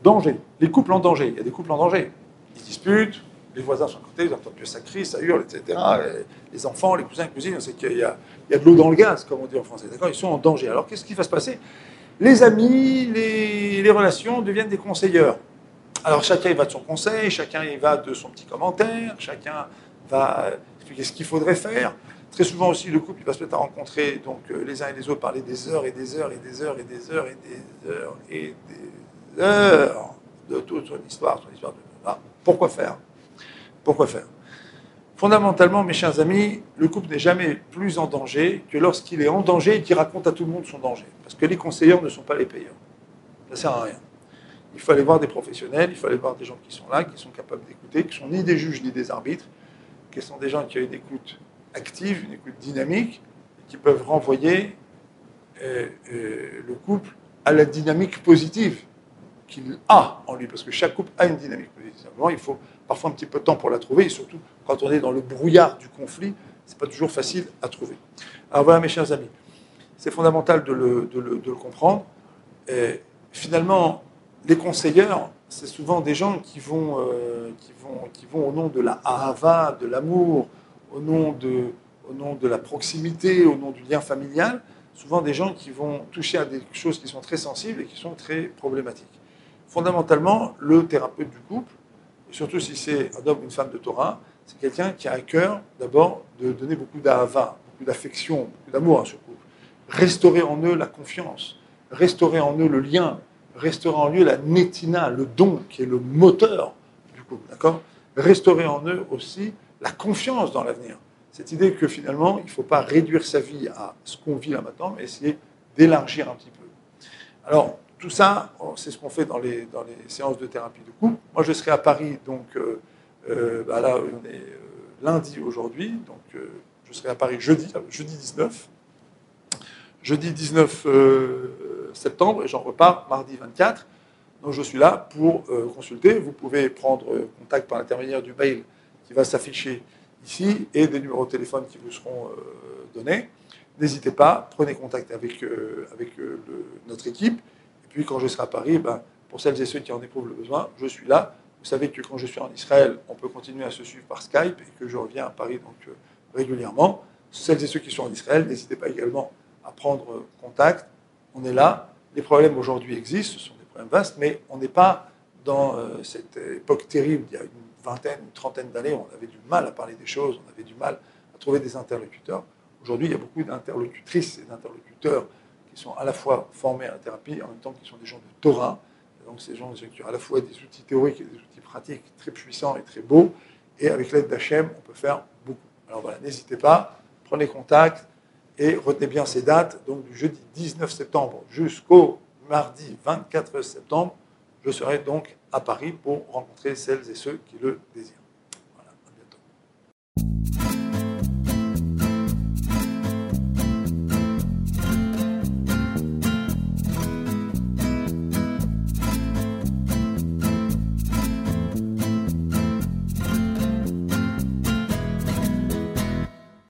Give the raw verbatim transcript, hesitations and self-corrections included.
danger. Les couples en danger. Il y a des couples en danger. Ils disputent, les voisins sont à côté, ils entendent que ça crie, ça hurle, et cetera. Les, les enfants, les cousins, les cousines, on sait qu'il y a, il y a de l'eau dans le gaz, comme on dit en français. D'accord ? Ils sont en danger. Alors, qu'est-ce qui va se passer ? Les amis, les, les relations deviennent des conseilleurs. Alors, chacun, il va de son conseil, chacun, il va de son petit commentaire, chacun va expliquer ce qu'il faudrait faire. Très souvent aussi, le couple il va se mettre à rencontrer donc, euh, les uns et les autres, parler des heures et des heures et des heures et des heures et des heures et des heures de toute son histoire, son histoire de... Ah, pourquoi faire ? Pourquoi faire ? Fondamentalement, mes chers amis, le couple n'est jamais plus en danger que lorsqu'il est en danger et qu'il raconte à tout le monde son danger. Parce que les conseilleurs ne sont pas les payeurs. Ça ne sert à rien. Il faut aller voir des professionnels, il faut aller voir des gens qui sont là, qui sont capables d'écouter, qui ne sont ni des juges ni des arbitres, qui sont des gens qui ont une écoute active, une écoute dynamique, et qui peuvent renvoyer euh, euh, le couple à la dynamique positive qu'il a en lui, parce que chaque couple a une dynamique positive. Simplement, il faut parfois un petit peu de temps pour la trouver, et surtout quand on est dans le brouillard du conflit, ce n'est pas toujours facile à trouver. Alors voilà, mes chers amis, c'est fondamental de le, de le, de le comprendre. Et finalement, les conseilleurs, c'est souvent des gens qui vont, euh, qui vont, qui vont au nom de la ahava, de l'amour, au nom de, au nom de la proximité, au nom du lien familial, souvent des gens qui vont toucher à des choses qui sont très sensibles et qui sont très problématiques. Fondamentalement, le thérapeute du couple, et surtout si c'est un homme ou une femme de Torah, c'est quelqu'un qui a à cœur d'abord de donner beaucoup d'ahava, beaucoup d'affection, beaucoup d'amour à ce couple. Restaurer en eux la confiance, restaurer en eux le lien, restaurer en eux la netina, le don qui est le moteur du couple, d'accord ? Restaurer en eux aussi la confiance dans l'avenir. Cette idée que finalement, il ne faut pas réduire sa vie à ce qu'on vit là maintenant, mais essayer d'élargir un petit peu. Alors, tout ça, c'est ce qu'on fait dans les, dans les séances de thérapie de couple. Moi, je serai à Paris, donc euh, euh, bah là, on est euh, lundi aujourd'hui, donc euh, je serai à Paris jeudi, jeudi dix-neuf. Jeudi dix-neuf euh, septembre, et j'en repars mardi vingt-quatre. Donc je suis là pour euh, consulter. Vous pouvez prendre contact par l'intermédiaire du mail qui va s'afficher ici et des numéros de téléphone qui vous seront euh, donnés. N'hésitez pas, prenez contact avec, euh, avec euh, le, notre équipe. Et puis quand je serai à Paris, ben, pour celles et ceux qui en éprouvent le besoin, je suis là. Vous savez que quand je suis en Israël, on peut continuer à se suivre par Skype et que je reviens à Paris donc, euh, régulièrement. Celles et ceux qui sont en Israël, n'hésitez pas également à prendre contact. On est là. Les problèmes aujourd'hui existent, ce sont des problèmes vastes, mais on n'est pas dans euh, cette époque terrible. Il y a une vingtaine, une trentaine d'années, on avait du mal à parler des choses, on avait du mal à trouver des interlocuteurs. Aujourd'hui, il y a beaucoup d'interlocutrices et d'interlocuteurs qui sont à la fois formés à la thérapie, en même temps qui sont des gens de Torah. Et donc, ces gens qui ont à la fois des outils théoriques et des outils pratiques très puissants et très beaux. Et avec l'aide d'Hachem, on peut faire beaucoup. Alors voilà, n'hésitez pas, prenez contact. Et retenez bien ces dates, donc du jeudi dix-neuf septembre jusqu'au mardi vingt-quatre septembre, je serai donc à Paris pour rencontrer celles et ceux qui le désirent.